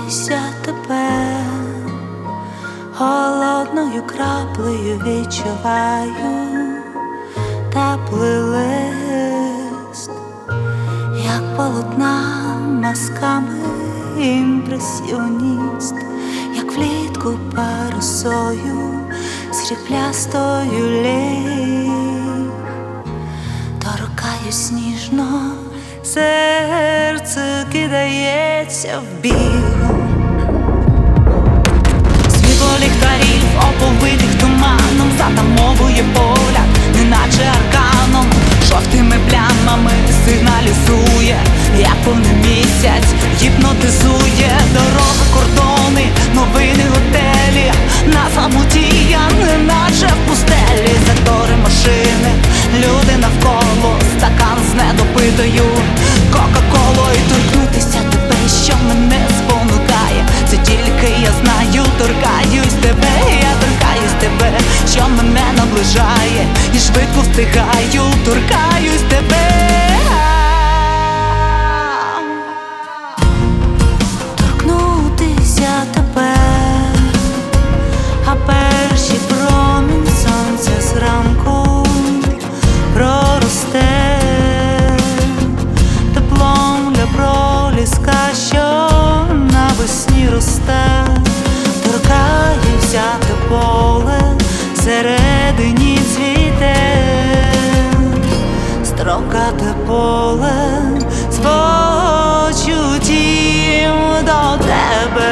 торкнутися тебе, холодною краплею відчуваю теплий лист, як полотна мазками імпресіоніст, як влітку парусою сріблястою ліг. Торкаюсь ніжно, серце кидається в біг. Світло ліхтарів, оповитих туманом, затамовує погляд, неначе арканом. Жовтими плямами сигналізує, як повний місяць гіпнотизує. Дорога, кордони, новини, готелі, на самоті я неначе в пустелі. Затори машини, люди навколо, стакан з недопитою кока-колою. Торкнутися тебе, що мене спонукає, це тільки я знаю. Торкаюсь тебе, я торкаюсь тебе, що мене наближає, і швидко встигаю. Торкаюсь тебе. Торкнутися тебе, а перші промінь сонця зранку проросте теплом для проліска, що навесні росте. Торкаюся те поле, всередині цвіте, строкате поле з почуттям до тебе.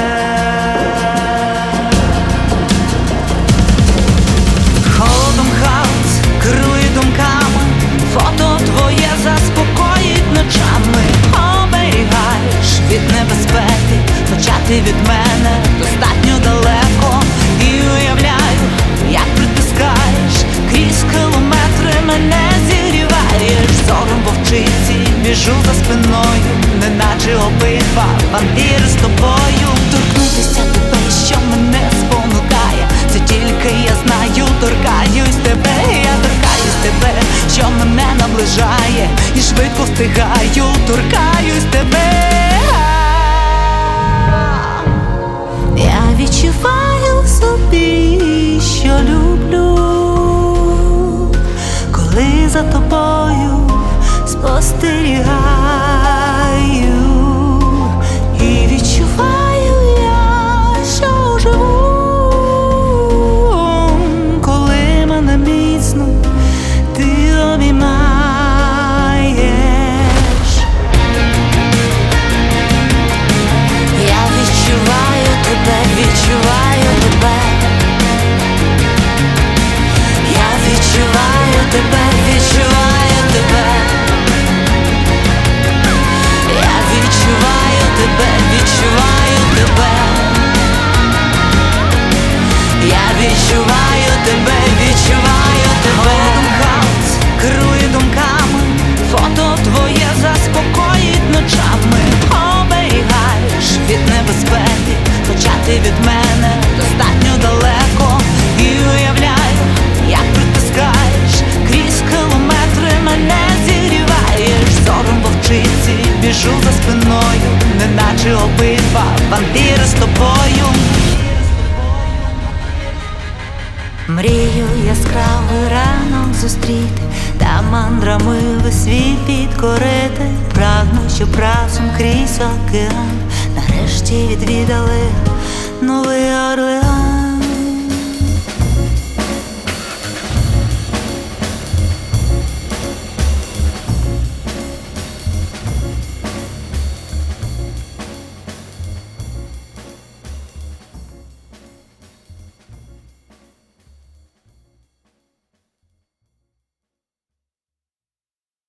Холодом хаос керує думками, фото твоє заспокоїть ночами. Оберігаєш від небезпеки, почати від мене достатньо далеко. І уявляю, як притискаєш крізь кілометри, мене зігріваєш. Зором вовчиці біжу за спиною, неначе обидва вампіри з тобою. Торкнутися тебе, що мене спонукає, це тільки я знаю. Торкаюсь тебе, я торкаюсь тебе, що мене наближає, і швидко встигаю. Торкаюсь тебе. Я відчуваю в собі, що люблю, коли за тобою спостерігаю. І відчуваю я, що живу, коли мене міцно ти обіймаєш. Я відчуваю тебе, відчуваю тебе. Я відчуваю тебе, відчуваю тебе. Я відчуваю тебе, відчуваю тебе. Я відчуваю тебе, відчуваю тебе. Холодом хаос керує думками, фото твоє заспокоїть ночами. Оберігаєш від небезпеки, почати від мене достатньо далеко. І уявляю, як притискаєш крізь кілометри, мене зігріваєш. Зором вовчиці біжу за спиною, неначе обидва вампіри з тобою. Мрію яскравий ранок зустріти, та мандрами весь світ підкорити. Прагну, щоб разом крізь океан нарешті відвідали Новий Орлеан.